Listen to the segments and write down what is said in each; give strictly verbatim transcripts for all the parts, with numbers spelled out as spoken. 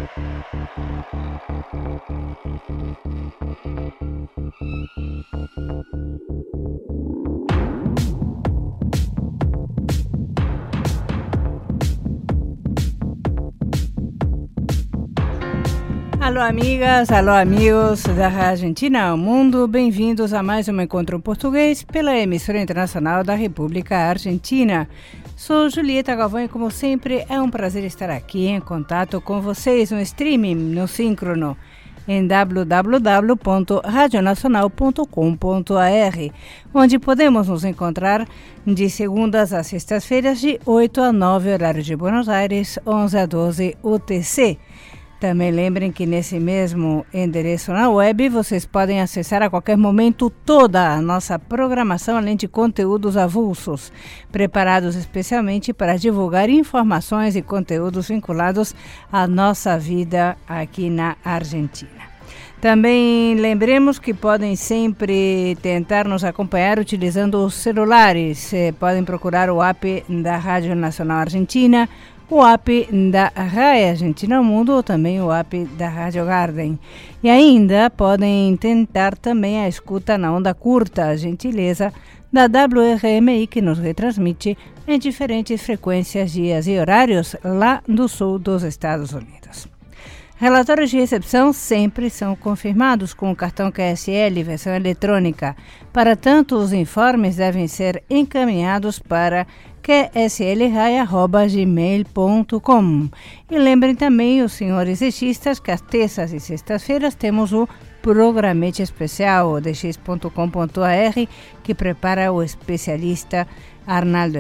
Alô amigas, alô amigos da Argentina ao mundo, bem-vindos a mais um encontro português pela emissora internacional da República Argentina. Sou Julieta Galvão e, como sempre, é um prazer estar aqui em contato com vocês no streaming, no síncrono, em w w w ponto radio nacional ponto com ponto a r, onde podemos nos encontrar de segundas a sextas-feiras de oito a nove, horário de Buenos Aires, onze a doze U T C. Também lembrem que nesse mesmo endereço na web vocês podem acessar a qualquer momento toda a nossa programação, além de conteúdos avulsos, preparados especialmente para divulgar informações e conteúdos vinculados à nossa vida aqui na Argentina. Também lembremos que podem sempre tentar nos acompanhar utilizando os celulares. Podem procurar o app da Rádio Nacional Argentina, o app da Rai Argentina ao Mundo ou também o app da Rádio Garden. E ainda podem tentar também a escuta na onda curta, a gentileza da W R M I, que nos retransmite em diferentes frequências, dias e horários lá do sul dos Estados Unidos. Relatórios de recepção sempre são confirmados com o cartão Q S L, versão eletrônica. Para tanto, os informes devem ser encaminhados para q s l rai arroba gmail ponto com. E lembrem também, os senhores deixistas, que às terças e sextas-feiras temos o programete especial, o d x ponto com ponto a r, que prepara o especialista Arnaldo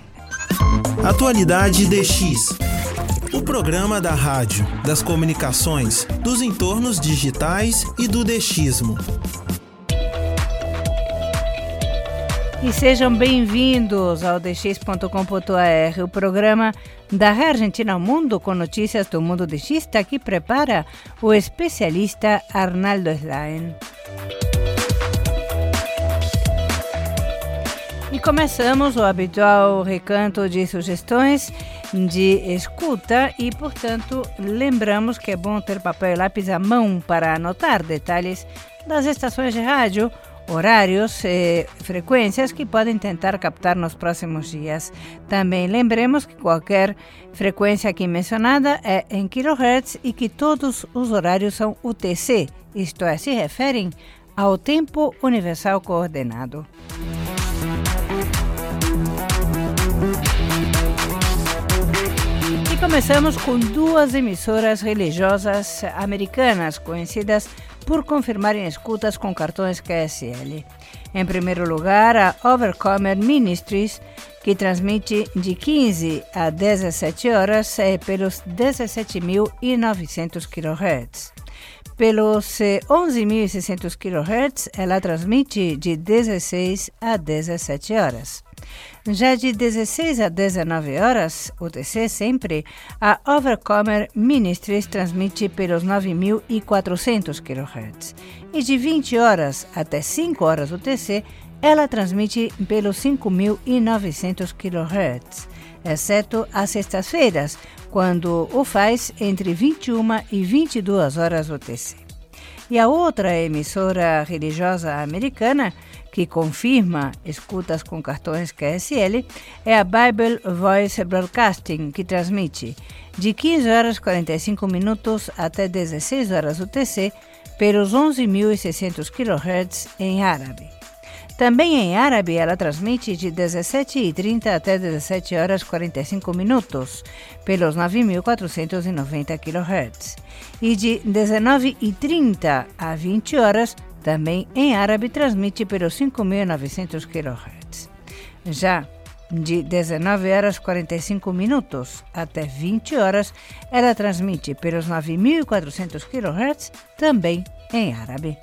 Slain. Atualidade D X. O programa da rádio, das comunicações, dos entornos digitais e do DXismo. E sejam bem-vindos ao d x ponto com ponto a r, o programa da Argentina ao Mundo, com notícias do mundo dexista, que prepara o especialista Arnaldo Slain. E começamos o habitual recanto de sugestões de escuta e, portanto, lembramos que é bom ter papel e lápis à mão para anotar detalhes das estações de rádio, horários e frequências que podem tentar captar nos próximos dias. Também lembremos que qualquer frequência aqui mencionada é em kilohertz e que todos os horários são U T C, isto é, se referem ao Tempo Universal Coordenado. E começamos com duas emissoras religiosas americanas conhecidas por confirmarem escutas com cartões Q S L. Em primeiro lugar, a Overcomer Ministries, que transmite de quinze a dezessete horas é, pelos dezessete mil e novecentos quilohertz. Pelos eh, onze mil e seiscentos quilohertz, ela transmite de dezesseis a dezessete horas. Já de dezesseis a dezenove horas, U T C sempre, a Overcomer Ministries transmite pelos nove mil e quatrocentos quilohertz. E de vinte horas até cinco horas U T C, ela transmite pelos cinco mil e novecentos quilohertz, exceto às sextas-feiras, quando o faz entre vinte e uma e vinte e duas horas U T C. E a outra emissora religiosa americana, que confirma escutas com cartões Q S L, é a Bible Voice Broadcasting, que transmite de quinze horas e quarenta e cinco minutos até dezesseis horas U T C pelos onze mil e seiscentos quilohertz em árabe. Também em árabe, ela transmite de dezessete e trinta até dezessete horas e quarenta e cinco minutos, pelos nove mil quatrocentos e noventa quilohertz. E de dezenove e trinta a vinte horas, também em árabe, transmite pelos cinco mil e novecentos quilohertz. Já de dezenove horas e quarenta e cinco minutos até vinte horas, ela transmite pelos nove mil e quatrocentos quilohertz, também em árabe.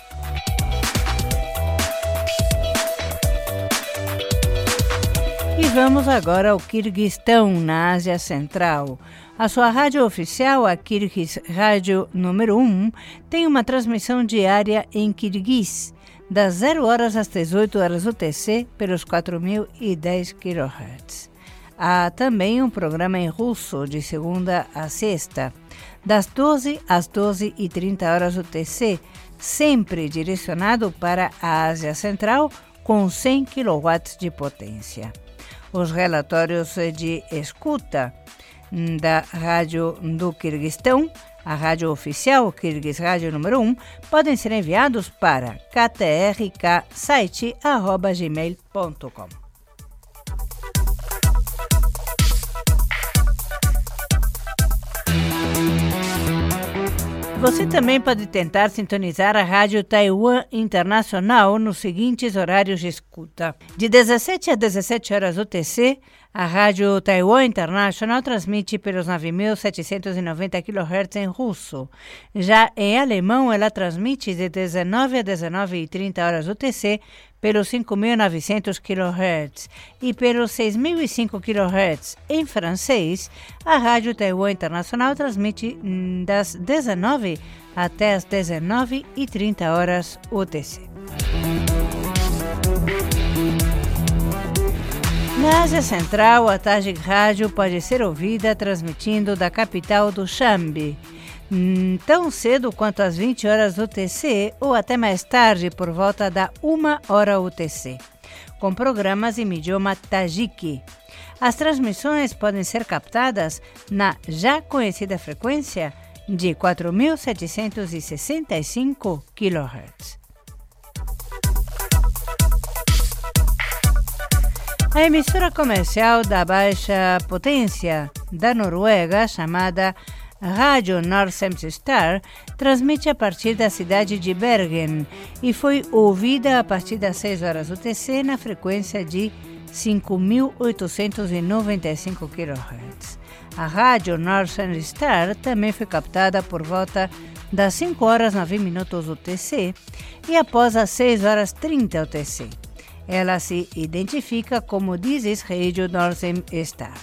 E vamos agora ao Quirguistão, na Ásia Central. A sua rádio oficial, a Kyrgyz Rádio número um, tem uma transmissão diária em Quirguiz, das zero horas às dezoito horas U T C, pelos quatro mil e dez quilohertz. Há também um programa em russo de segunda a sexta, das doze às doze e trinta horas U T C, sempre direcionado para a Ásia Central, com cem quilowatts de potência. Os relatórios de escuta da Rádio do Quirguistão, a rádio oficial Kyrgyz Rádio número um, podem ser enviados para k t r k site arroba gmail ponto com. Você também pode tentar sintonizar a Rádio Taiwan Internacional nos seguintes horários de escuta. De dezessete a dezessete horas U T C, a Rádio Taiwan International transmite pelos nove mil setecentos e noventa quilohertz em russo. Já em alemão, ela transmite de dezenove a dezenove e trinta horas U T C pelos cinco mil e novecentos quilohertz e pelos seis mil e cinco quilohertz em francês. A Rádio Taiwan Internacional transmite das dezenove até as dezenove e trinta horas U T C. Na Ásia Central, a Tajik Rádio pode ser ouvida transmitindo da capital do Dushanbe, tão cedo quanto às vinte horas U T C ou até mais tarde por volta da uma hora U T C, com programas em idioma tajiki. As transmissões podem ser captadas na já conhecida frequência de quatro mil setecentos e sessenta e cinco quilohertz. A emissora comercial da baixa potência da Noruega, chamada Rádio Norcemstar, transmite a partir da cidade de Bergen e foi ouvida a partir das seis horas U T C na frequência de cinco mil oitocentos e noventa e cinco quilohertz. A Rádio Norcemstar também foi captada por volta das cinco horas e nove minutos U T C e após as seis horas e trinta U T C. Ela se identifica como This is Radio Norcemstar.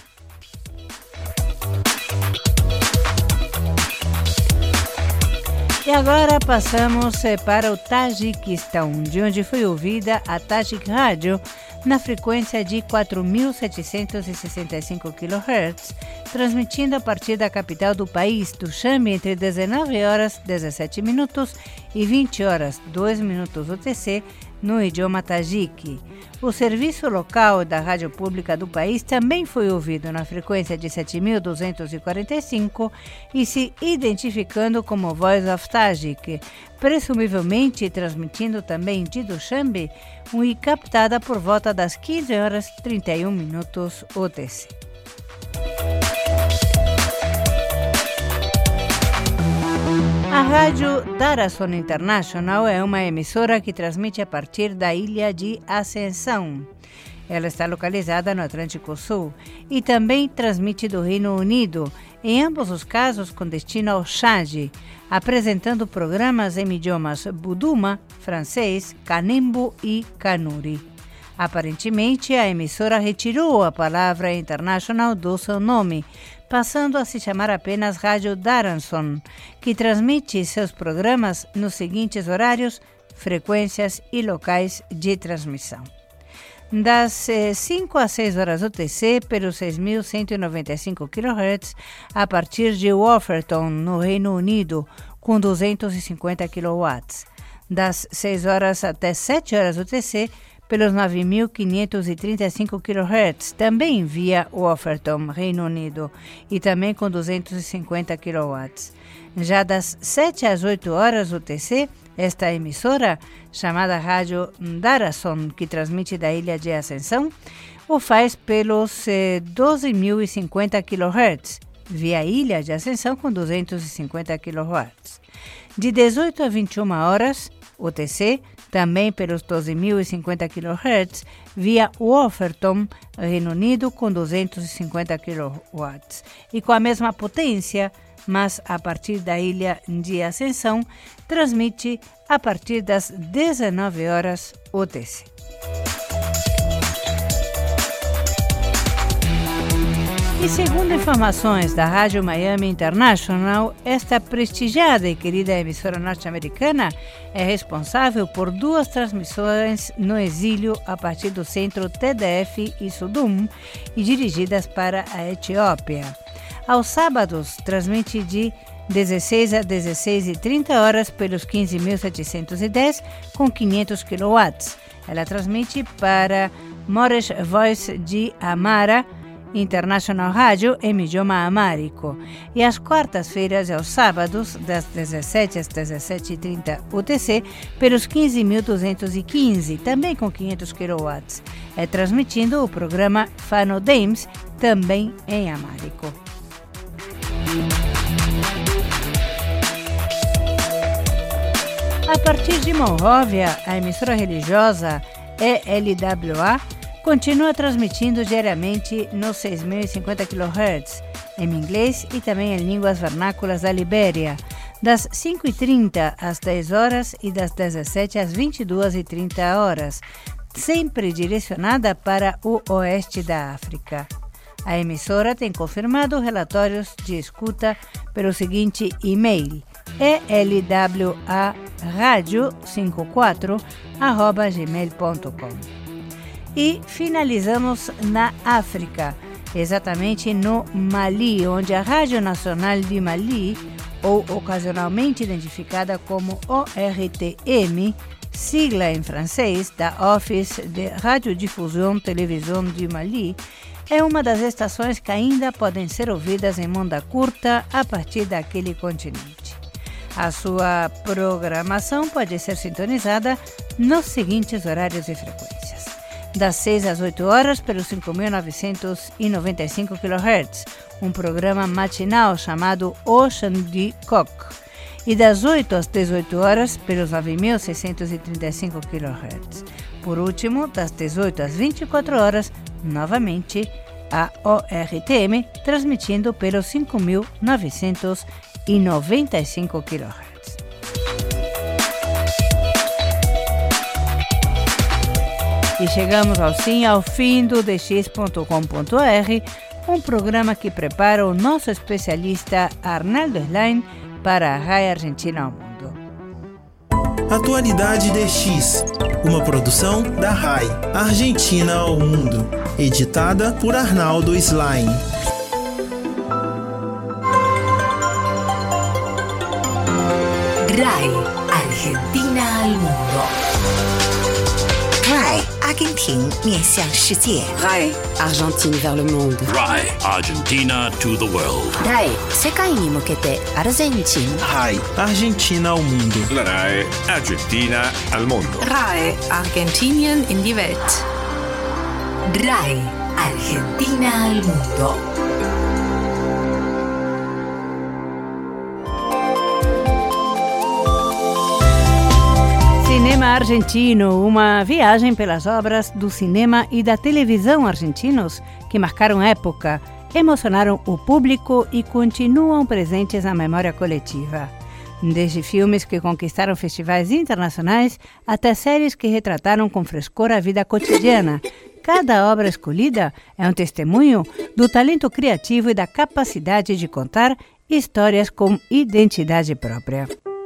E agora passamos para o Tajiquistão, de onde foi ouvida a Tajik Rádio na frequência de quatro mil setecentos e sessenta e cinco quilohertz, transmitindo a partir da capital do país, Dushanbe, entre dezenove horas e dezessete minutos e vinte horas e dois minutos U T C, no idioma tajiki. O serviço local da rádio pública do país também foi ouvido na frequência de sete mil duzentos e quarenta e cinco e se identificando como Voice of Tajik, presumivelmente transmitindo também de Dushanbe e captada por volta das quinze horas e trinta e um minutos U T C. A Rádio Darason International é uma emissora que transmite a partir da ilha de Ascensão. Ela está localizada no Atlântico Sul e também transmite do Reino Unido, em ambos os casos com destino ao Chad, apresentando programas em idiomas Buduma, francês, Kanembu e Kanuri. Aparentemente, a emissora retirou a palavra international do seu nome, passando a se chamar apenas Rádio Darason, que transmite seus programas nos seguintes horários, frequências e locais de transmissão. Das cinco às seis horas U T C, pelos seis mil cento e noventa e cinco quilohertz, a partir de Wolverhampton, no Reino Unido, com duzentos e cinquenta quilowatts. Das seis horas até sete horas U T C, pelos nove mil quinhentos e trinta e cinco quilohertz, também via Wolverhampton, Reino Unido, e também com duzentos e cinquenta quilowatts. Já das sete às oito horas U T C, esta emissora, chamada Rádio Darason, que transmite da ilha de Ascensão, o faz pelos eh, doze mil e cinquenta quilowhertz, via ilha de Ascensão com duzentos e cinquenta quilowatts. De dezoito a vinte e uma horas U T C, também pelos doze mil e cinquenta quilowhertz, via Wolverhampton, Reino Unido, com duzentos e cinquenta quilowatts. E com a mesma potência, mas a partir da ilha de Ascensão, transmite a partir das dezenove horas U T C. E segundo informações da Rádio Miami International, esta prestigiada e querida emissora norte-americana é responsável por duas transmissões no exílio a partir do centro T D F e Sudum e dirigidas para a Etiópia. Aos sábados, transmite de dezesseis a dezesseis e trinta horas pelos quinze mil setecentos e dez com quinhentos quilowatts. Ela transmite para Moresh Voice de Amara International Rádio em idioma amárico. E às quartas-feiras e aos sábados, das dezessete às dezessete e trinta U T C, pelos quinze mil duzentos e quinze, também com quinhentos quilowatts. É transmitindo o programa Fano Dames, também em amárico. A partir de Monróvia, a emissora religiosa E L W A continua transmitindo diariamente nos seis mil e cinquenta quilohertz, em inglês e também em línguas vernáculas da Libéria, das cinco e trinta às dez horas e das dezessete às vinte e duas e trinta horas, sempre direcionada para o oeste da África. A emissora tem confirmado relatórios de escuta pelo seguinte e-mail: e l w a radio cinquenta e quatro arroba gmail ponto com. E finalizamos na África, exatamente no Mali, onde a Rádio Nacional de Mali, ou ocasionalmente identificada como O R T M, sigla em francês da Office de Radiodifusão Televisão de Mali, é uma das estações que ainda podem ser ouvidas em onda curta a partir daquele continente. A sua programação pode ser sintonizada nos seguintes horários e frequências: das seis às oito horas pelos cinco mil novecentos e noventa e cinco quilohertz, um programa matinal chamado Ocean de Coq, e das oito às dezoito horas pelos nove mil seiscentos e trinta e cinco quilohertz. Por último, das dezoito às vinte e quatro horas, novamente a O R T M, transmitindo pelos cinco mil novecentos e noventa e cinco quilohertz. E chegamos assim ao fim do d x ponto com ponto r, um programa que prepara o nosso especialista Arnaldo Slain para a R A I Argentina ao Mundo. Atualidade D X, uma produção da R A I Argentina ao Mundo, editada por Arnaldo Slain. R A I Argentina al Mundo. R A I Argentina 面向世界。 R A I Argentine vers le monde. R A I Argentina to the world. R A I 世界に向けてアルゼンチン。 R A I Argentina ao Mundo. La R A I Argentina al Mundo. R A I Argentinien in die Welt. R A I Argentina al Mundo. Cinema Argentino, uma viagem pelas obras do cinema e da televisão argentinos que marcaram época, emocionaram o público e continuam presentes na memória coletiva. Desde filmes que conquistaram festivais internacionais até séries que retrataram com frescor a vida cotidiana, cada obra escolhida é um testemunho do talento criativo e da capacidade de contar histórias com identidade própria.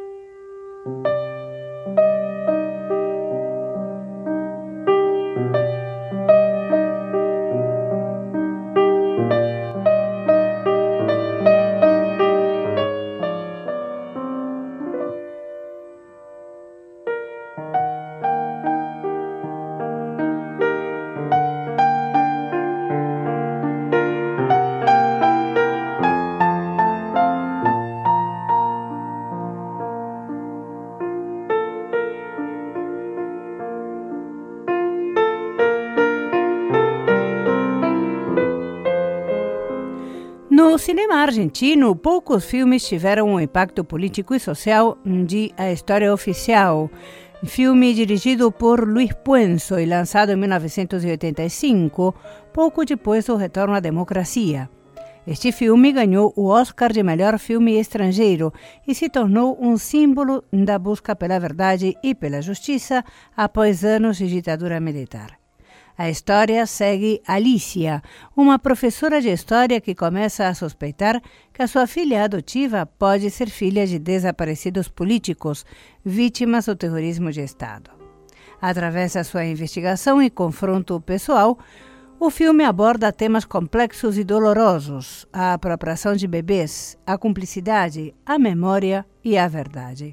No cinema argentino, poucos filmes tiveram um impacto político e social de A História Oficial, filme dirigido por Luis Puenzo e lançado em mil novecentos e oitenta e cinco, pouco depois do retorno à democracia. Este filme ganhou o Oscar de melhor filme estrangeiro e se tornou um símbolo da busca pela verdade e pela justiça após anos de ditadura militar. A história segue Alicia, uma professora de história que começa a suspeitar que a sua filha adotiva pode ser filha de desaparecidos políticos, vítimas do terrorismo de Estado. Através da sua investigação e confronto pessoal, o filme aborda temas complexos e dolorosos: a apropriação de bebês, a cumplicidade, a memória e a verdade.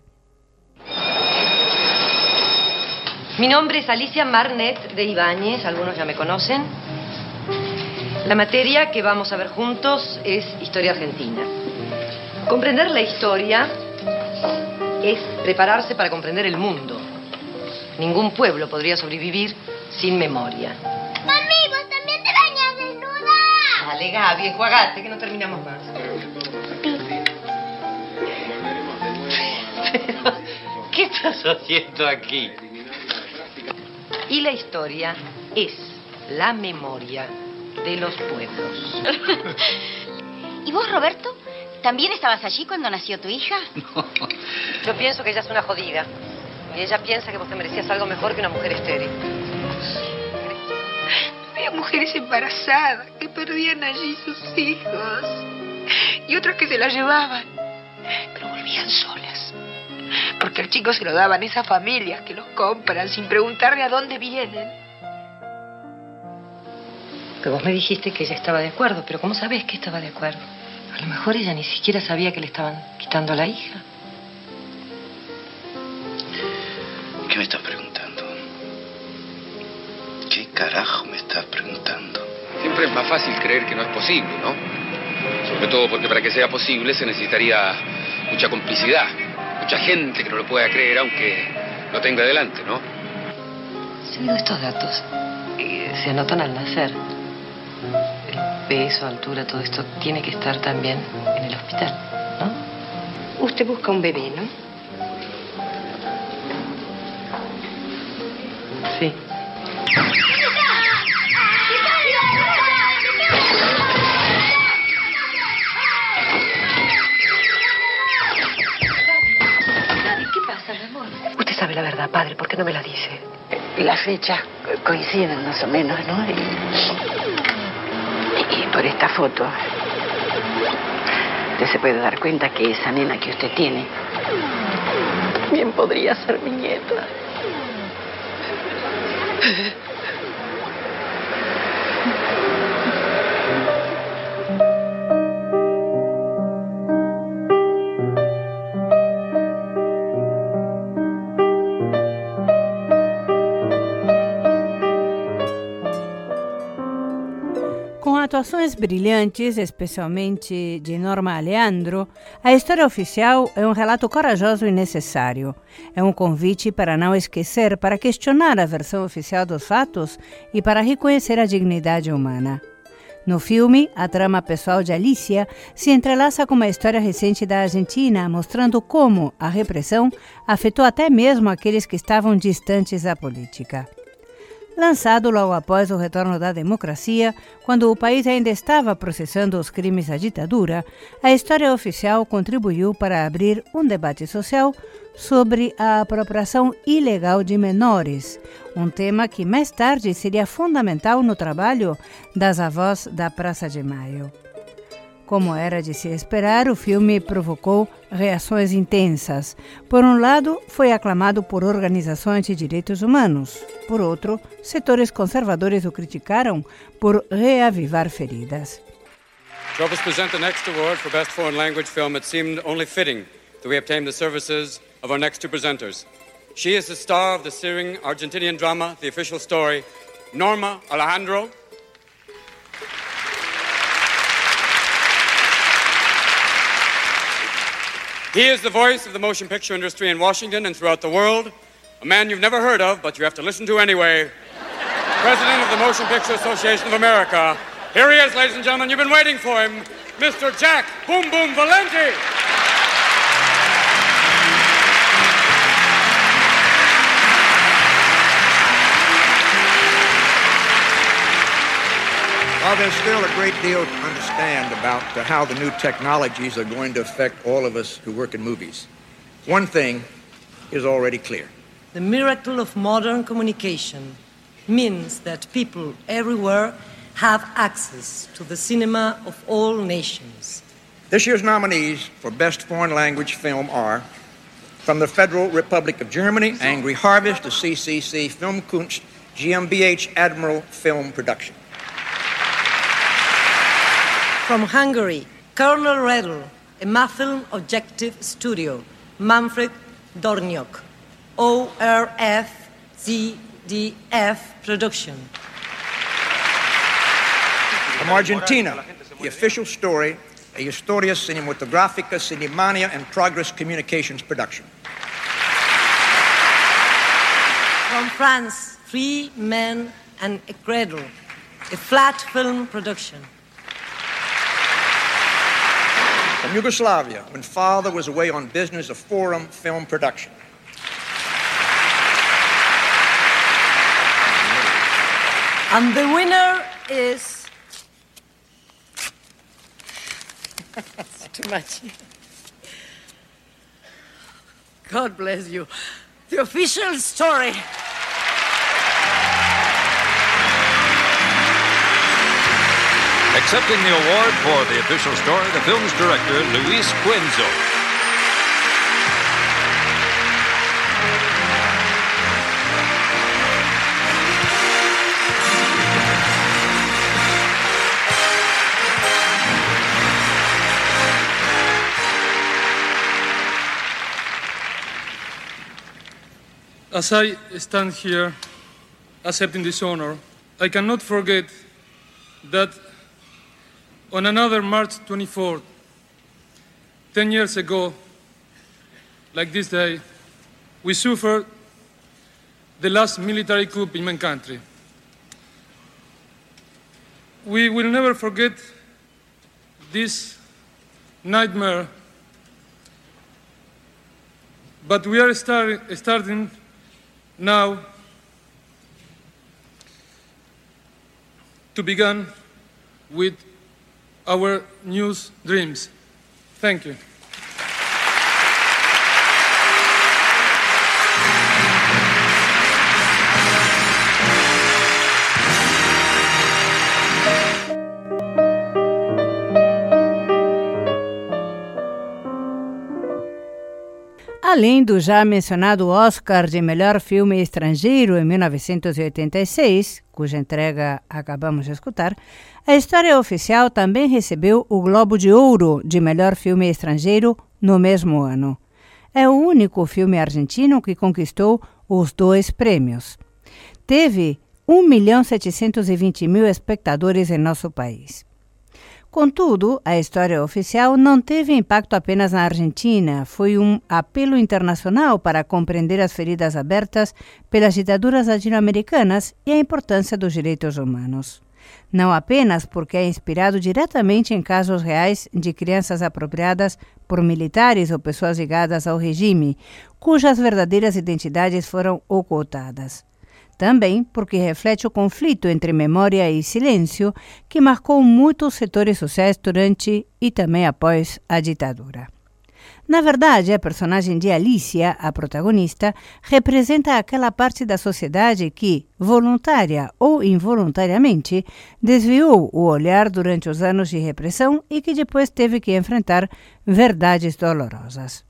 Mi nombre es Alicia Marnet de Ibáñez, algunos ya me conocen. La materia que vamos a ver juntos es Historia Argentina. Comprender la historia es prepararse para comprender el mundo. Ningún pueblo podría sobrevivir sin memoria. ¡Mami, vos también te bañas desnuda! Dale, Gaby, enjuagate, que no terminamos más. Pero, ¿qué estás haciendo aquí? Y la historia es la memoria de los pueblos. ¿Y vos, Roberto? ¿También estabas allí cuando nació tu hija? No. Yo pienso que ella es una jodida. Y ella piensa que vos te merecías algo mejor que una mujer estéril. Había mujeres embarazadas que perdían allí sus hijos. Y otras que se las llevaban. Pero volvían solas. Porque el chico se lo daban esas familias que los compran sin preguntarle a dónde vienen. Que vos me dijiste que ella estaba de acuerdo, pero ¿cómo sabés que estaba de acuerdo? A lo mejor ella ni siquiera sabía que le estaban quitando a la hija. ¿Qué me estás preguntando? ¿Qué carajo me estás preguntando? Siempre es más fácil creer que no es posible, ¿no? Sobre todo porque para que sea posible se necesitaría mucha complicidad. Mucha gente que no lo pueda creer, aunque lo tenga delante, ¿no? Sabido estos datos, eh, se anotan al nacer. El peso, altura, todo esto tiene que estar también en el hospital, ¿no? Usted busca un bebé, ¿no? Sí. Usted sabe la verdad, padre, ¿por qué no me la dice? Las fechas coinciden más o menos, ¿no? Y, y por esta foto, usted se puede dar cuenta que esa nena que usted tiene bien podría ser mi nieta. Com atuações brilhantes, especialmente de Norma Aleandro, a história oficial é um relato corajoso e necessário. É um convite para não esquecer, para questionar a versão oficial dos fatos e para reconhecer a dignidade humana. No filme, a trama pessoal de Alicia se entrelaça com uma história recente da Argentina, mostrando como a repressão afetou até mesmo aqueles que estavam distantes da política. Lançado logo após o retorno da democracia, quando o país ainda estava processando os crimes da ditadura, a história oficial contribuiu para abrir um debate social sobre a apropriação ilegal de menores, um tema que mais tarde seria fundamental no trabalho das avós da Praça de Maio. Como era de se esperar, o filme provocou reações intensas. Por um lado, foi aclamado por organizações de direitos humanos. Por outro, setores conservadores o criticaram por reavivar feridas. To help us present the next award for Best Foreign Language Film, it seemed only fitting that we obtain the services of our next two presenters. She is the star of the searing Argentinian drama, The Official Story, Norma Alejandro. He is the voice of the motion picture industry in Washington and throughout the world, a man you've never heard of, but you have to listen to anyway. President of the Motion Picture Association of America. Here he is, ladies and gentlemen. You've been waiting for him, Mister Jack Boom Boom Valenti. Well, there's still a great deal to understand about uh, how the new technologies are going to affect all of us who work in movies. One thing is already clear. The miracle of modern communication means that people everywhere have access to the cinema of all nations. This year's nominees for Best Foreign Language Film are, from the Federal Republic of Germany, Angry Harvest, the C C C Filmkunst, G M B H Admiral Film Production. From Hungary, Colonel Redl, Emafilm Objective Studio, Manfred Dorniok, O R F Z D F Production. From Argentina, the official story, a Historia Cinematográfica, Cinemania, and Progress Communications production. From France, Three Men and a Cradle, a flat film production. From Yugoslavia, When Father Was Away on Business, a Forum film production. And the winner is... That's too much. God bless you. The official story. Accepting the award for the official story, the film's director, Luis Cuenzo. As I stand here accepting this honor, I cannot forget that on another March twenty-fourth, ten years ago, like this day, we suffered the last military coup in my country. We will never forget this nightmare, but we are start, starting now to begin with our new dreams. Thank you. Além do já mencionado Oscar de Melhor Filme Estrangeiro em mil novecentos e oitenta e seis, cuja entrega acabamos de escutar, a História Oficial também recebeu o Globo de Ouro de Melhor Filme Estrangeiro no mesmo ano. É o único filme argentino que conquistou os dois prêmios. Teve um milhão setecentos e vinte mil espectadores em nosso país. Contudo, a História Oficial não teve impacto apenas na Argentina, foi um apelo internacional para compreender as feridas abertas pelas ditaduras latino-americanas e a importância dos direitos humanos. Não apenas porque é inspirado diretamente em casos reais de crianças apropriadas por militares ou pessoas ligadas ao regime, cujas verdadeiras identidades foram ocultadas. Também porque reflete o conflito entre memória e silêncio que marcou muitos setores sociais durante e também após a ditadura. Na verdade, a personagem de Alicia, a protagonista, representa aquela parte da sociedade que, voluntária ou involuntariamente, desviou o olhar durante os anos de repressão e que depois teve que enfrentar verdades dolorosas.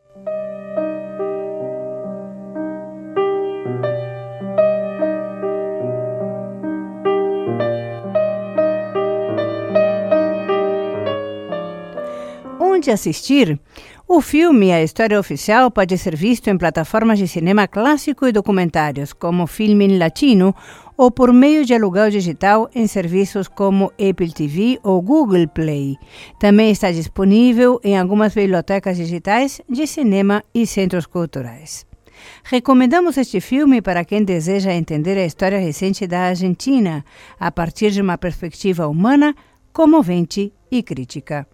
Onde assistir? O filme A História Oficial pode ser visto em plataformas de cinema clássico e documentários, como Filmin Latino, ou por meio de aluguel digital em serviços como Apple T V ou Google Play. Também está disponível em algumas bibliotecas digitais de cinema e centros culturais. Recomendamos este filme para quem deseja entender a história recente da Argentina, a partir de uma perspectiva humana, comovente e crítica.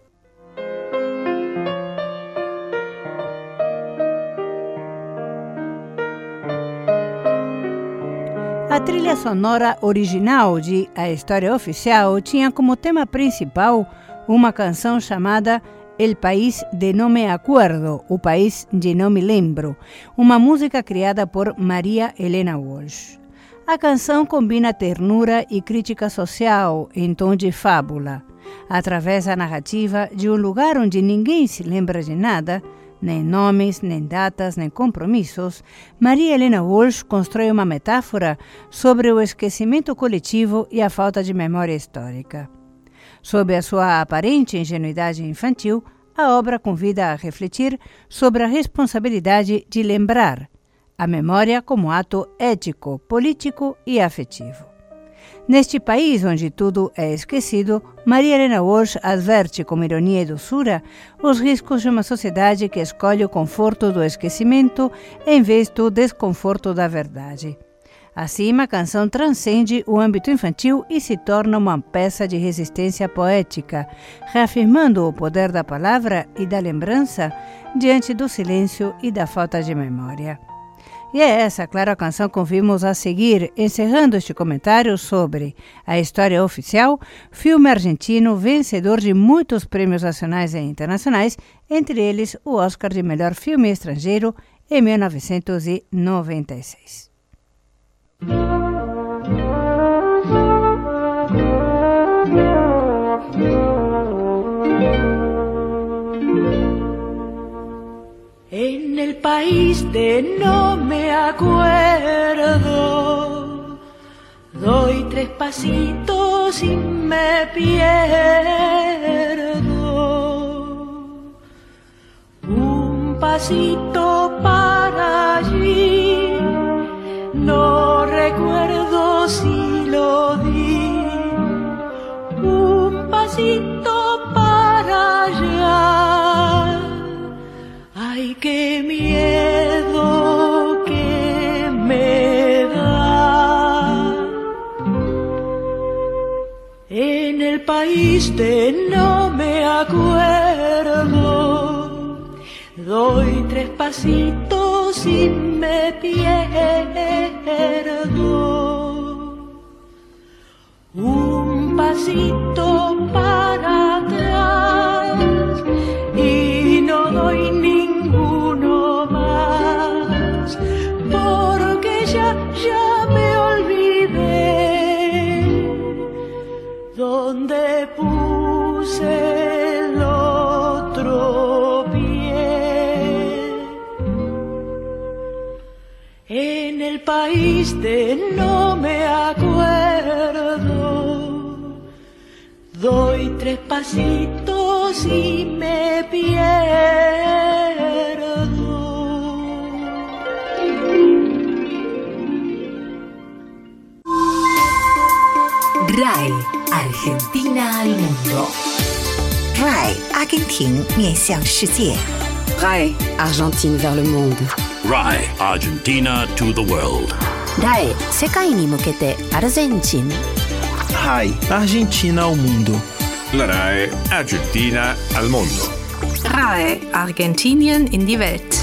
A trilha sonora original de A História Oficial tinha como tema principal uma canção chamada El País de No Me Acuerdo, O País de Não Me Lembro, uma música criada por Maria Helena Walsh. A canção combina ternura e crítica social em tom de fábula. Através da narrativa de um lugar onde ninguém se lembra de nada, nem nomes, nem datas, nem compromissos, Maria Helena Walsh constrói uma metáfora sobre o esquecimento coletivo e a falta de memória histórica. Sob a sua aparente ingenuidade infantil, a obra convida a refletir sobre a responsabilidade de lembrar, a memória como ato ético, político e afetivo. Neste país onde tudo é esquecido, Maria Helena Walsh adverte com ironia e doçura os riscos de uma sociedade que escolhe o conforto do esquecimento em vez do desconforto da verdade. Assim, a canção transcende o âmbito infantil e se torna uma peça de resistência poética, reafirmando o poder da palavra e da lembrança diante do silêncio e da falta de memória. E é essa, claro, a canção que ouvimos a seguir, encerrando este comentário sobre a história oficial, filme argentino vencedor de muitos prêmios nacionais e internacionais, entre eles o Oscar de melhor filme estrangeiro em mil novecentos e noventa e seis. En el país de no me acuerdo, doy tres pasitos y me pierdo. Un pasito para allí, no recuerdo si lo di. Un pasito para allá. Ay, qué miedo que me da. En el país de no me acuerdo, doy tres pasitos y me pierdo. Un pasito para atrás y no doy ninguno más, porque ya, ya me olvidé donde puse el otro pie. En el país de no me acuerdo, doy tres pasitos y me pierdo. R A I Argentina al mundo. R A I 阿根廷面向世界。 R A I Argentine vers le monde. R A I Argentina to the world. R A I 世界に向けてアルゼンチン。 R A I Argentina ao mundo. La R A I Argentina al mondo. R A I Argentinien in die Welt.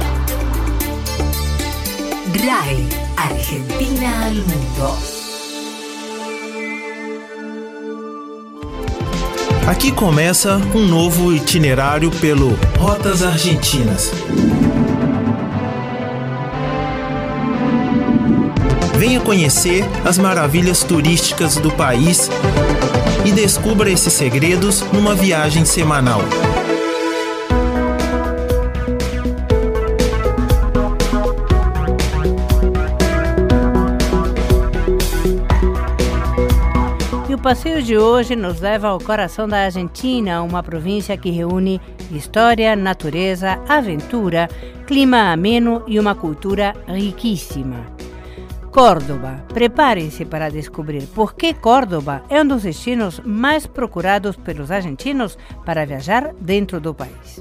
R A I Argentina al mundo. Aqui começa um novo itinerário pelo Rotas Argentinas. Venha conhecer as maravilhas turísticas do país e descubra esses segredos numa viagem semanal. O passeio de hoje nos leva ao coração da Argentina, uma província que reúne história, natureza, aventura, clima ameno e uma cultura riquíssima. Córdoba. Preparem-se para descobrir por que Córdoba é um dos destinos mais procurados pelos argentinos para viajar dentro do país.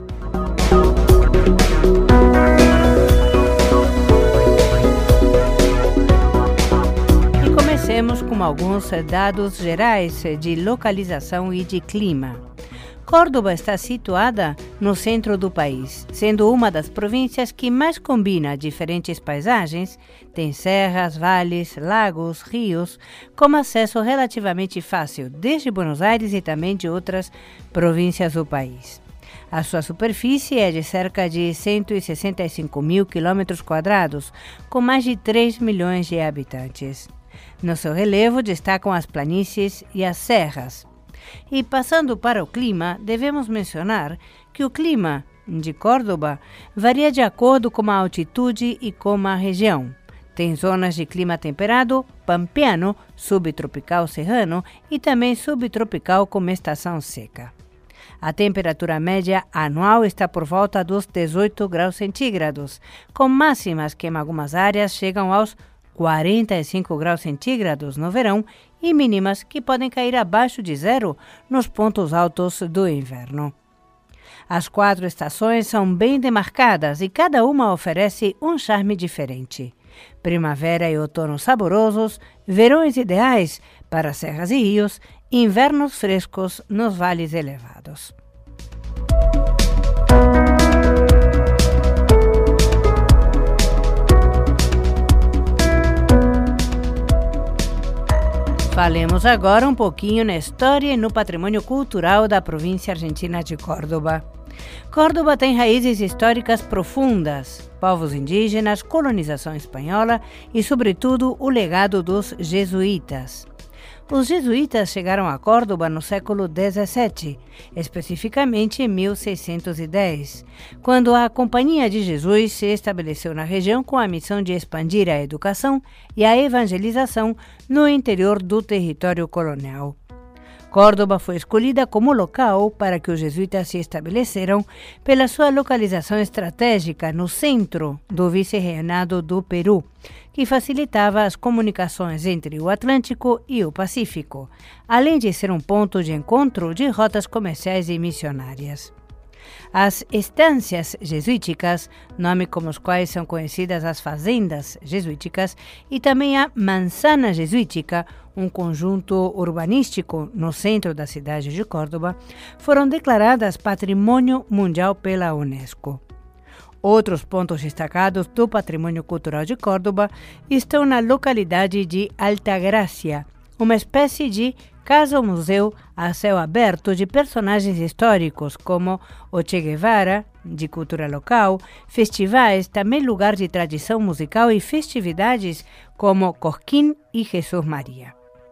Comecemos com alguns dados gerais de localização e de clima. Córdoba está situada no centro do país, sendo uma das províncias que mais combina diferentes paisagens, tem serras, vales, lagos, rios, com acesso relativamente fácil desde Buenos Aires e também de outras províncias do país. A sua superfície é de cerca de cento e sessenta e cinco mil quilômetros quadrados, com mais de três milhões de habitantes. No seu relevo destacam as planícies e as serras. E passando para o clima, devemos mencionar que o clima de Córdoba varia de acordo com a altitude e com a região. Tem zonas de clima temperado, pampeano, subtropical serrano e também subtropical com estação seca. A temperatura média anual está por volta dos dezoito graus centígrados, com máximas que em algumas áreas chegam aos quarenta e cinco graus centígrados no verão e mínimas que podem cair abaixo de zero nos pontos altos do inverno. As quatro estações são bem demarcadas e cada uma oferece um charme diferente. Primavera e outono saborosos, verões ideais para serras e rios, invernos frescos nos vales elevados. Falemos agora um pouquinho na história e no patrimônio cultural da província argentina de Córdoba. Córdoba tem raízes históricas profundas, povos indígenas, colonização espanhola e, sobretudo, o legado dos jesuítas. Os jesuítas chegaram a Córdoba no século dezessete, especificamente em mil seiscentos e dez, quando a Companhia de Jesus se estabeleceu na região com a missão de expandir a educação e a evangelização no interior do território colonial. Córdoba foi escolhida como local para que os jesuítas se estabeleceram pela sua localização estratégica no centro do vice-reinado do Peru, que facilitava as comunicações entre o Atlântico e o Pacífico, além de ser um ponto de encontro de rotas comerciais e missionárias. As estâncias jesuíticas, nome como os quais são conhecidas as fazendas jesuíticas, e também a Manzana Jesuítica, um conjunto urbanístico no centro da cidade de Córdoba, foram declaradas Patrimônio Mundial pela Unesco. Outros pontos destacados do patrimônio cultural de Córdoba estão na localidade de Altagracia, uma espécie de casa-museu a céu aberto de personagens históricos como o Che Guevara, de cultura local, festivais, também lugar de tradição musical e festividades como Cosquín e Jesus Maria.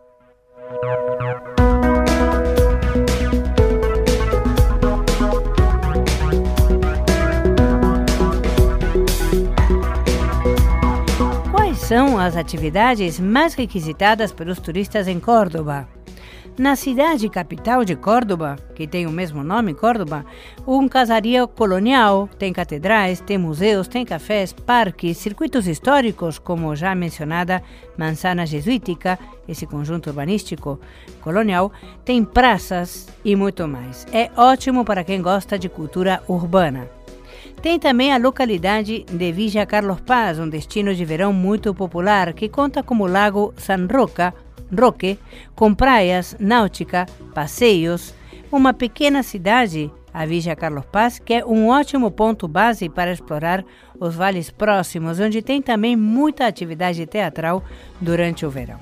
Quais são as atividades mais requisitadas pelos turistas em Córdoba? Na cidade capital de Córdoba, que tem o mesmo nome, Córdoba, um casario colonial, tem catedrais, tem museus, tem cafés, parques, circuitos históricos, como já mencionada Manzana Jesuítica, esse conjunto urbanístico colonial, tem praças e muito mais. É ótimo para quem gosta de cultura urbana. Tem também a localidade de Villa Carlos Paz, um destino de verão muito popular, que conta com o Lago San Roca, Roque, com praias, náutica, passeios, uma pequena cidade, a Villa Carlos Paz, que é um ótimo ponto base para explorar os vales próximos, onde tem também muita atividade teatral durante o verão.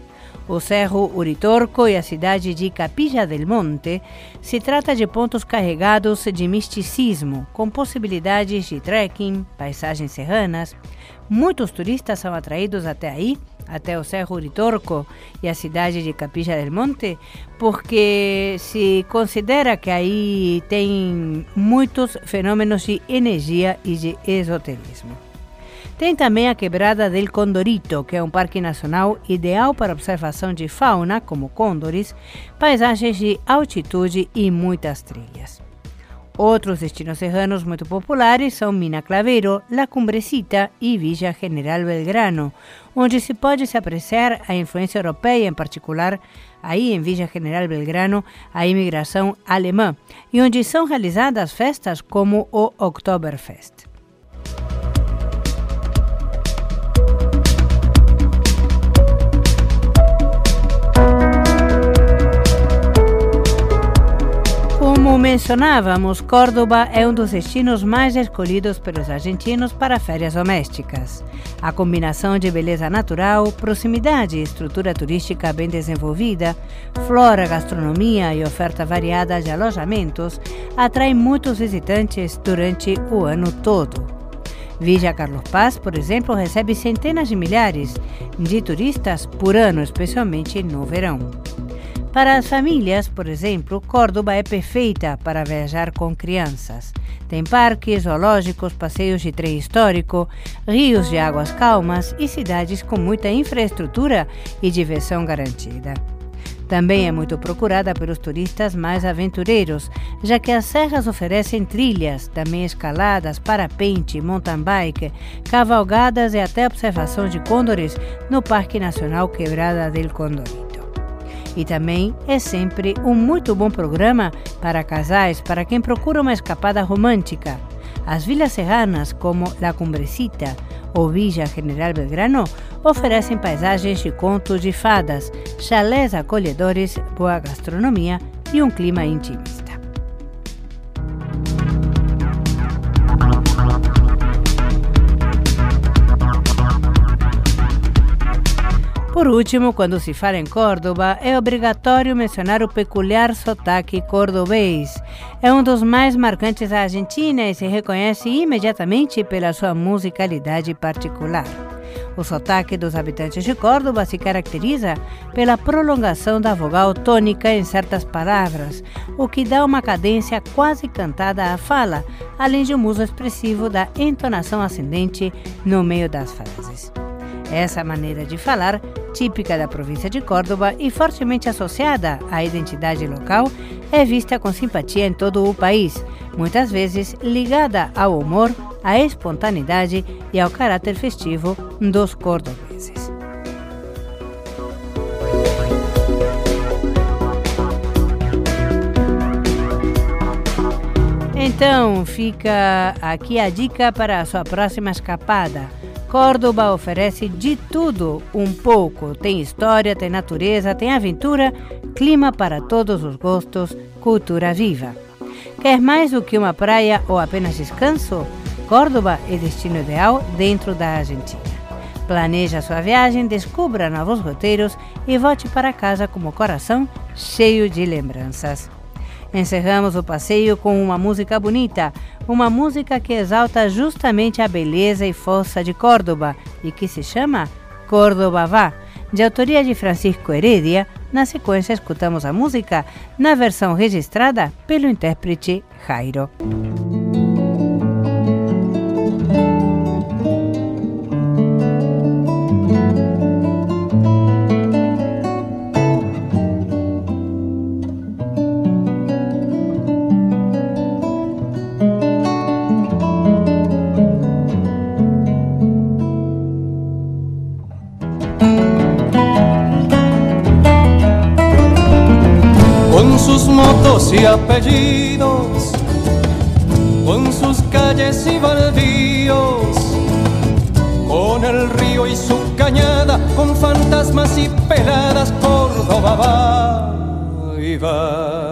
O Cerro Uritorco e a cidade de Capilla del Monte se trata de pontos carregados de misticismo, com possibilidades de trekking, paisagens serranas. Muitos turistas são atraídos até aí, até o Cerro Uritorco e a cidade de Capilla del Monte, porque se considera que aí tem muitos fenômenos de energia e de esoterismo. Tem também a Quebrada del Condorito, que é um parque nacional ideal para observação de fauna, como côndores, paisagens de altitude e muitas trilhas. Outros destinos serranos muito populares são Mina Claveiro, La Cumbrecita e Villa General Belgrano, onde se pode se apreciar a influência europeia, em particular aí em Villa General Belgrano, a imigração alemã, e onde são realizadas festas como o Oktoberfest. Como Como mencionávamos, Córdoba é um dos destinos mais escolhidos pelos argentinos para férias domésticas. A combinação de beleza natural, proximidade e estrutura turística bem desenvolvida, flora, gastronomia e oferta variada de alojamentos atrai muitos visitantes durante o ano todo. Villa Carlos Paz, por exemplo, recebe centenas de milhares de turistas por ano, especialmente no verão. Para as famílias, por exemplo, Córdoba é perfeita para viajar com crianças. Tem parques, zoológicos, passeios de trem histórico, rios de águas calmas e cidades com muita infraestrutura e diversão garantida. Também é muito procurada pelos turistas mais aventureiros, já que as serras oferecem trilhas, também escaladas, parapente, mountain bike, cavalgadas e até observação de côndores no Parque Nacional Quebrada del Condorito. E também é sempre um muito bom programa para casais, para quem procura uma escapada romântica. As vilas serranas, como La Cumbrecita ou Villa General Belgrano, oferecem paisagens de contos de fadas, chalés acolhedores, boa gastronomia e um clima intimista. Por último, quando se fala em Córdoba, é obrigatório mencionar o peculiar sotaque cordobês. É um dos mais marcantes da Argentina e se reconhece imediatamente pela sua musicalidade particular. O sotaque dos habitantes de Córdoba se caracteriza pela prolongação da vogal tônica em certas palavras, o que dá uma cadência quase cantada à fala, além de um uso expressivo da entonação ascendente no meio das frases. Essa maneira de falar, típica da província de Córdoba e fortemente associada à identidade local, é vista com simpatia em todo o país, muitas vezes ligada ao humor, à espontaneidade e ao caráter festivo dos cordobeses. Então, fica aqui a dica para a sua próxima escapada. Córdoba oferece de tudo um pouco. Tem história, tem natureza, tem aventura, clima para todos os gostos, cultura viva. Quer mais do que uma praia ou apenas descanso? Córdoba é destino ideal dentro da Argentina. Planeje sua viagem, descubra novos roteiros e volte para casa com o coração cheio de lembranças. Encerramos o passeio com uma música bonita, uma música que exalta justamente a beleza e força de Córdoba e que se chama Córdoba Vá, de autoria de Francisco Heredia. Na sequência, escutamos a música na versão registrada pelo intérprete Jairo. Y apellidos, con sus calles y baldíos, con el río y su cañada, con fantasmas y peladas, Córdoba va y va.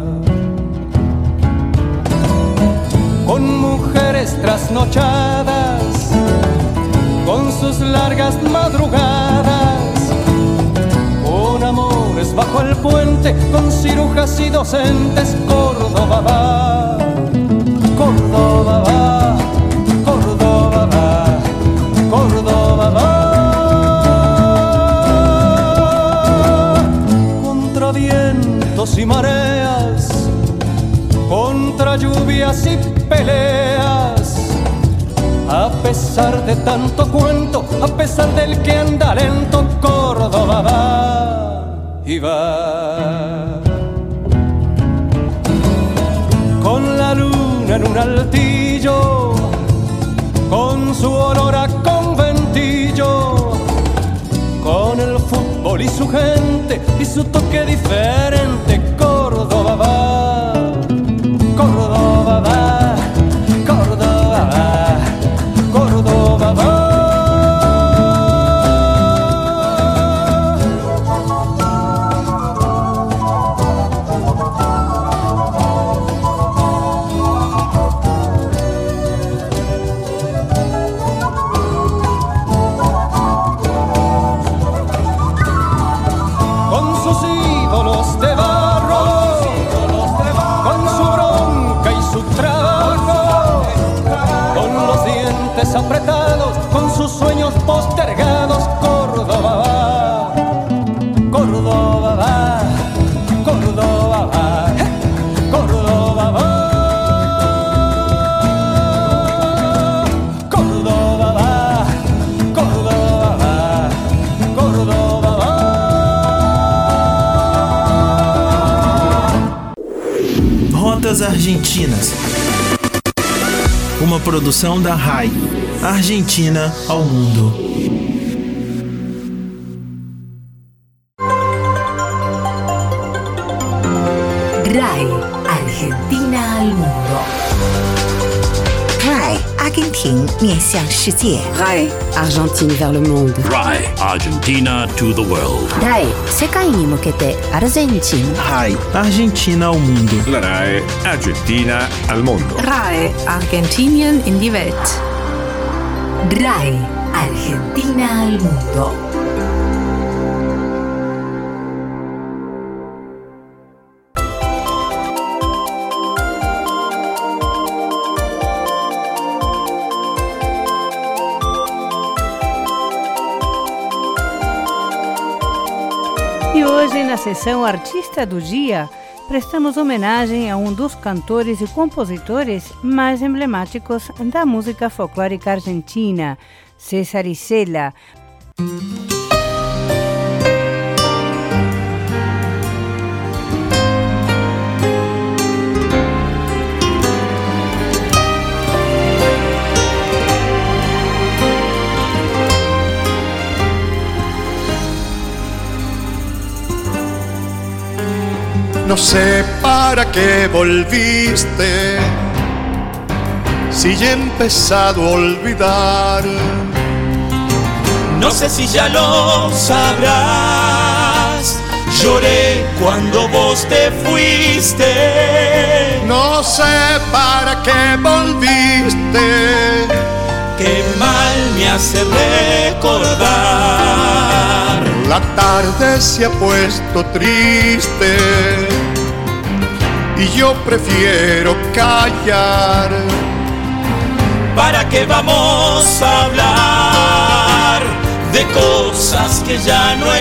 Con mujeres trasnochadas, con sus largas madrugadas, con amores bajo el puente, con cirujas y docentes, Córdoba va, Córdoba va, Córdoba va, Córdoba va. Contra vientos y mareas, contra lluvias y peleas, a pesar de tanto cuento, a pesar del que anda lento, Córdoba va y va. Con la luna en un altillo, con su olor a conventillo, con el fútbol y su gente y su toque diferente, Córdoba va, Córdoba va, Córdoba va, Córdoba va. hombres apretados con sus sueños postergados. Córdoba va, Córdoba va, Córdoba va, Córdoba va. Rotas Argentinas. Uma produção da R A I, Argentina ao mundo. R A I, Argentina al mundo. R A I, 阿根廷面向世界。 R A I, Argentine vers le monde. R A I, Argentina to the world. R A I, 世界に向けてアルゼンチン。 R A I, Argentina ao mundo. La R A I, Argentina al mundo. R A I, Argentinien in die Welt. R A I, Argentina al mundo. E hoje, na sessão Artista do Dia, prestamos homenagem a um dos cantores e compositores mais emblemáticos da música folclórica argentina, César Isela. No sé para qué volviste, si ya he empezado a olvidar. No sé si ya lo sabrás, lloré cuando vos te fuiste. No sé para qué volviste, qué mal me hace recordar. La tarde se ha puesto triste y yo prefiero callar. ¿Para qué vamos a hablar de cosas que ya no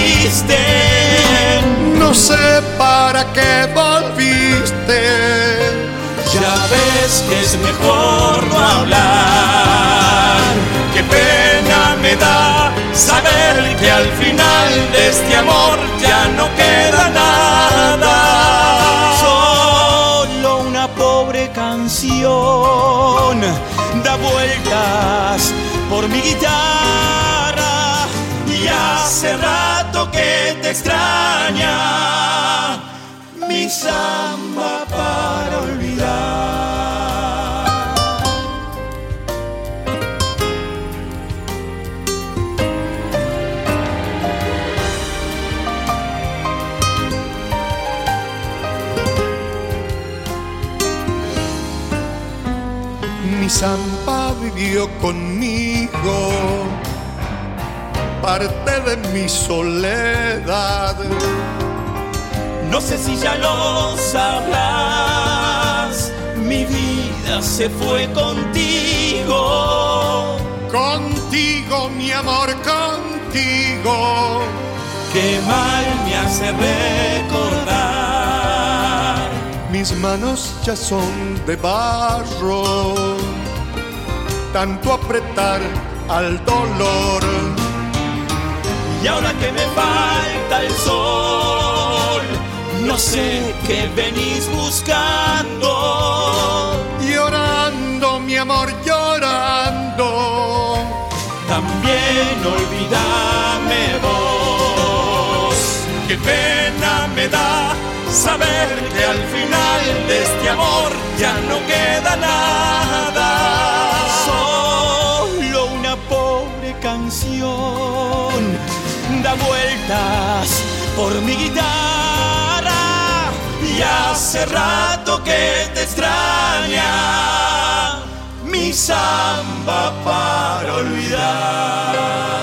existen? No sé para qué volviste, ya ves que es mejor no hablar. Qué pena me da saber que al final de este amor ya no queda nada. Solo una pobre canción da vueltas por mi guitarra y hace rato que te extraña mi samba para olvidar. Mi samba vivió conmigo, parte de mi soledad. No sé si ya lo sabrás, mi vida se fue contigo. Contigo, mi amor, contigo. Qué mal me hace recordar. Mis manos ya son de barro, tanto apretar al dolor. Y ahora que me falta el sol, no sé qué venís buscando. Llorando, mi amor, llorando. También olvídame vos. Qué pena me da saber que al final de este amor ya no queda nada. Solo una pobre canción da vueltas por mi guitarra y hace rato que te extraña mi samba para olvidar.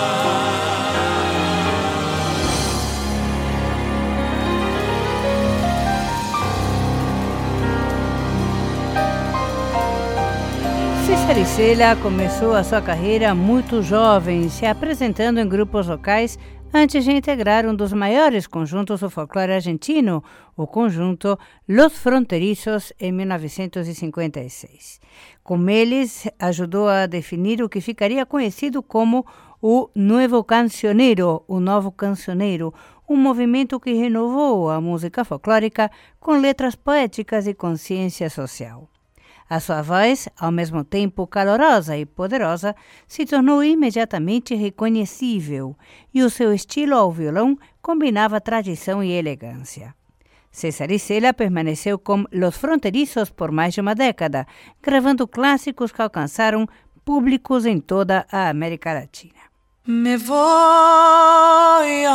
Cecília começou a sua carreira muito jovem, se apresentando em grupos locais antes de integrar um dos maiores conjuntos do folclore argentino, o conjunto Los Fronterizos, em mil novecentos e cinquenta e seis. Com eles, ajudou a definir o que ficaria conhecido como o Nuevo Cancionero, o Novo Cancioneiro, um movimento que renovou a música folclórica com letras poéticas e consciência social. A sua voz, ao mesmo tempo calorosa e poderosa, se tornou imediatamente reconhecível, e o seu estilo ao violão combinava tradição e elegância. Cecília permaneceu com Los Fronterizos por mais de uma década, gravando clássicos que alcançaram públicos em toda a América Latina. Me voy,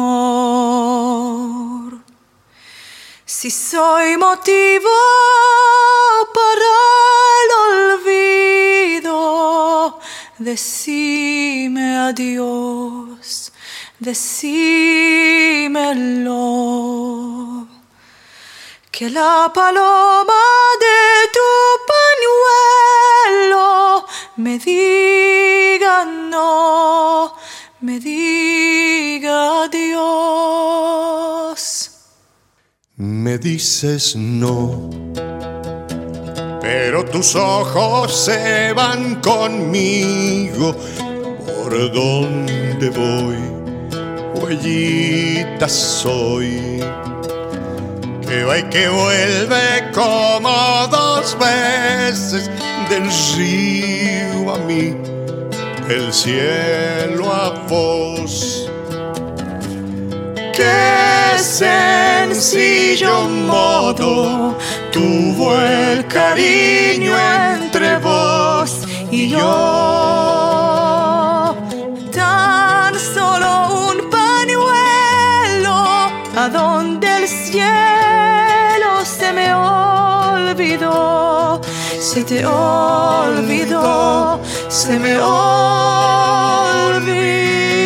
amor, si soy motivo para el olvido, decime adiós, decímelo, que la paloma de tu pañuelo me diga no, me diga adiós. Me dices no, pero tus ojos se van conmigo. ¿Por dónde voy? Huellita soy, que va y que vuelve como dos veces, del río a mí, del cielo a vos. Qué sencillo modo tuvo el cariño entre vos y yo. Tan solo un pañuelo a donde el cielo se me olvidó, se te olvidó, se me olvidó.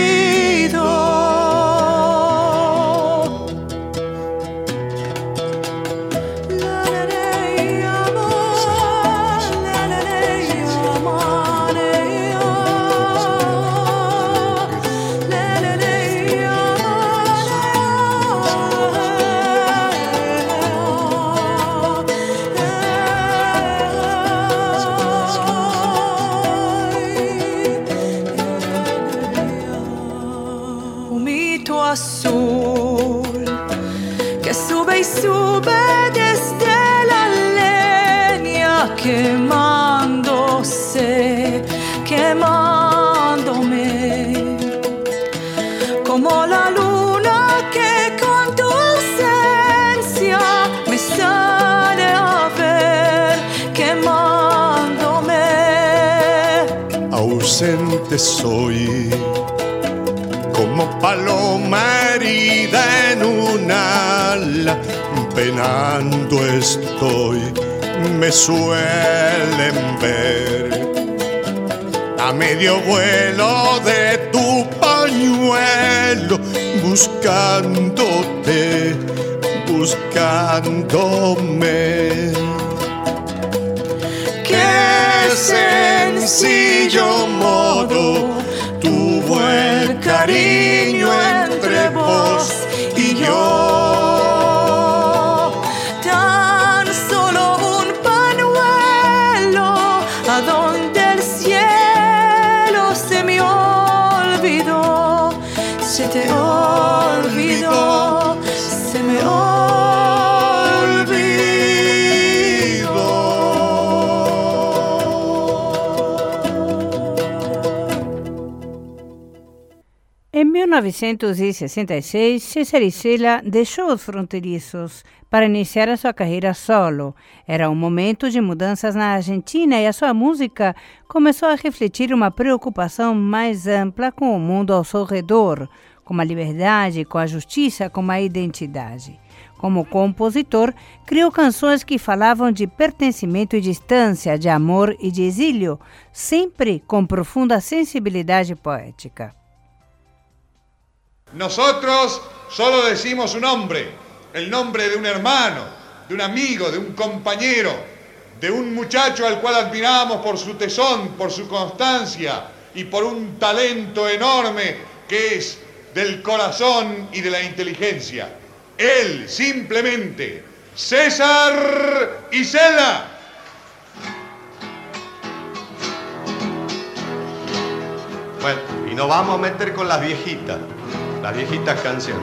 Azul que sube y sube desde la leña, quemándose, quemándome, como la luna que con tu ausencia me sale a ver, quemándome. Ausente soy, como paloma herida en un ala, penando estoy, me suelen ver a medio vuelo de tu pañuelo, buscándote, buscándome. Qué sencillo modo tuvo el cariño entre vos y yo. Tan solo un pañuelo a donde el cielo se me olvidó, se te olvidó, se me olvidó. Em mil novecentos e sessenta e seis, Cecília deixou os Fronterizos para iniciar a sua carreira solo. Era um momento de mudanças na Argentina e a sua música começou a refletir uma preocupação mais ampla com o mundo ao seu redor, com a liberdade, com a justiça, com a identidade. Como compositor, criou canções que falavam de pertencimento e distância, de amor e de exílio, sempre com profunda sensibilidade poética. Nosotros solo decimos un nombre, el nombre de un hermano, de un amigo, de un compañero, de un muchacho al cual admiramos por su tesón, por su constancia y por un talento enorme que es del corazón y de la inteligencia. Él, simplemente, César Isela. Bueno, y nos vamos a meter con las viejitas, las viejitas canciones.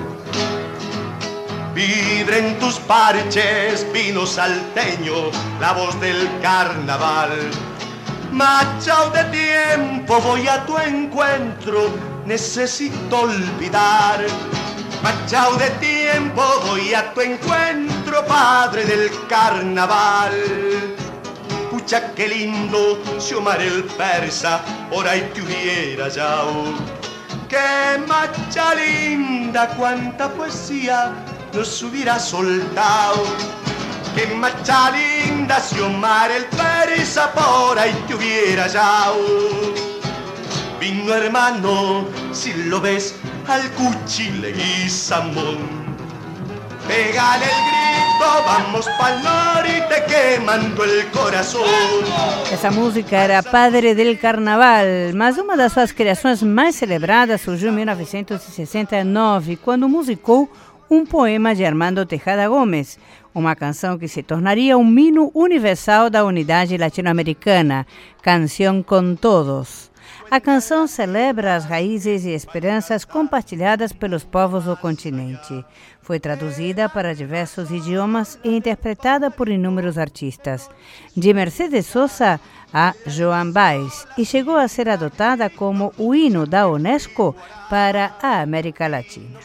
Vibren tus parches, vino salteño, la voz del carnaval. Machao de tiempo, voy a tu encuentro, necesito olvidar. Machao de tiempo, voy a tu encuentro, padre del carnaval. Pucha, qué lindo si Omar el persa por ahí te hubiera hallado. Qué macha linda, cuánta poesía nos hubiera soltado. Qué macha linda si Omar el persa por ahí te hubiera hallado. Vino hermano, si lo ves, al Cuchile Guisamón. Pégale el grito, vamos pa'l norte quemando el corazón. Essa música era Padre del Carnaval, mas uma das suas criações mais celebradas surgiu em mil novecentos e sessenta e nove, quando musicou um poema de Armando Tejada Gomes, uma canção que se tornaria um hino universal da unidade latino-americana, Canción con Todos. A canção celebra as raízes e esperanças compartilhadas pelos povos do continente. Foi traduzida para diversos idiomas e interpretada por inúmeros artistas, de Mercedes Sosa a Joan Baez, e chegou a ser adotada como o hino da Unesco para a América Latina.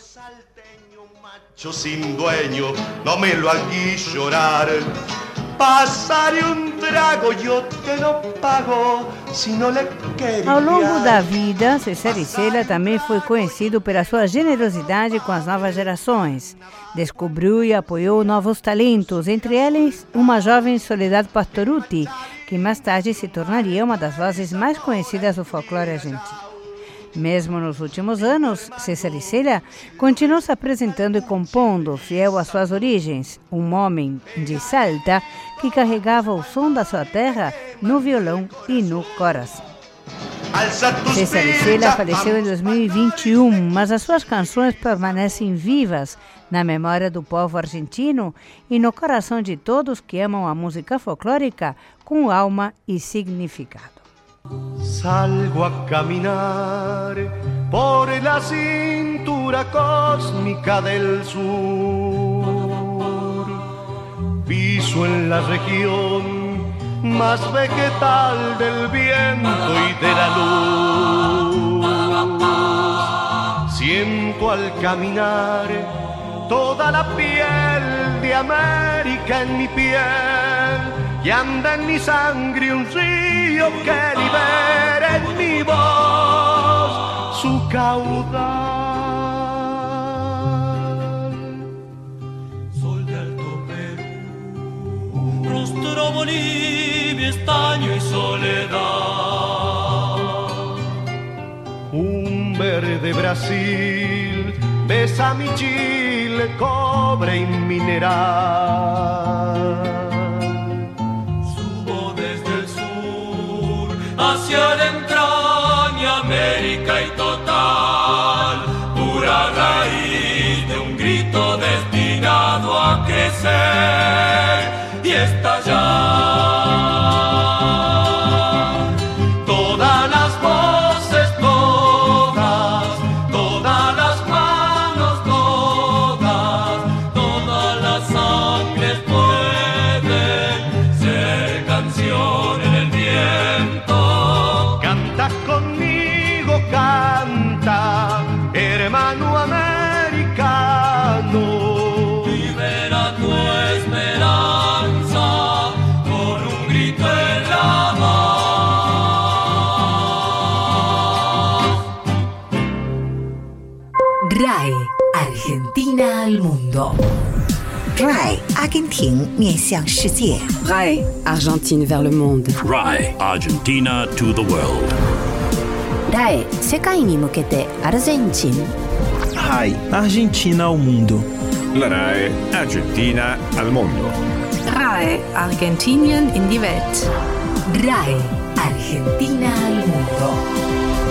Sin dueño, no me lo hagas llorar. Pasaré un trago, yo te lo pago, se não lhe queria. Ao longo da vida, César Isela também foi conhecido pela sua generosidade com as novas gerações. Descobriu e apoiou novos talentos, entre eles uma jovem Soledad Pastorutti, que mais tarde se tornaria uma das vozes mais conhecidas do folclore argentino. Mesmo nos últimos anos, César Isela continuou se apresentando e compondo, fiel às suas origens, um homem de Salta que carregava o som da sua terra no violão e no coração. César Isela faleceu em dois mil e vinte e um, mas as suas canções permanecem vivas na memória do povo argentino e no coração de todos que amam a música folclórica com alma e significado. Salgo a caminar por la cintura cósmica del sur. Piso en la región más vegetal del viento y de la luz. Siento al caminar toda la piel de América en mi piel. Y anda en mi sangre un río que libera en mi voz su caudal. Sol de Alto Perú, rostro Bolivia, estaño y soledad. Un verde Brasil besa mi Chile, cobre y mineral. Hacia la entraña, América y total, pura raíz de un grito destinado a crecer y estallar. Todas las voces, todas, todas las manos, todas, todas las sangres pueden ser canción en el viento. Conmigo canta, hermano americano. Libera tu esperanza con un grito en la voz. R A I Argentina al mundo. R A I 阿根廷面向世界。 R A I Argentine vers le monde. R A I Argentina to the world. R A I 世界に向けてアルゼンチン。 R A I Argentina ao mundo. La R A I Argentina al mundo. R A E Argentinien in die Welt. R A E Argentina al mundo.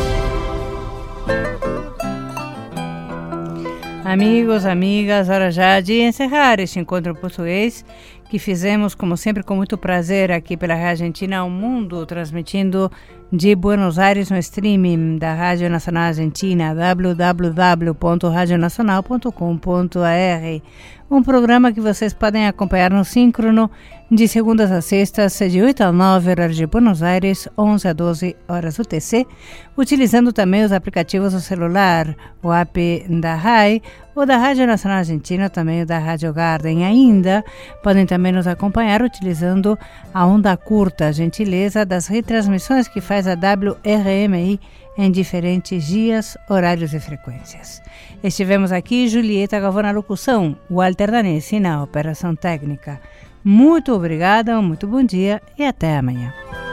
Amigos, amigas, hora já de encerrar este encontro português que fizemos, como sempre, com muito prazer aqui pela Rádio Argentina ao Mundo, transmitindo de Buenos Aires no streaming da Rádio Nacional Argentina, w w w ponto radio nacional ponto com ponto a r. Um programa que vocês podem acompanhar no síncrono de segundas a sextas, de oito a nove horas de Buenos Aires, onze a doze horas U T C, utilizando também os aplicativos do celular, o app da R A I, ou da Rádio Nacional Argentina, também o da Rádio Garden. Ainda podem também nos acompanhar utilizando a onda curta, a gentileza das retransmissões que faz a W R M I em diferentes dias, horários e frequências. Estivemos aqui, Julieta Galvão na locução, Walter Danesi na operação técnica. Muito obrigada, muito bom dia e até amanhã.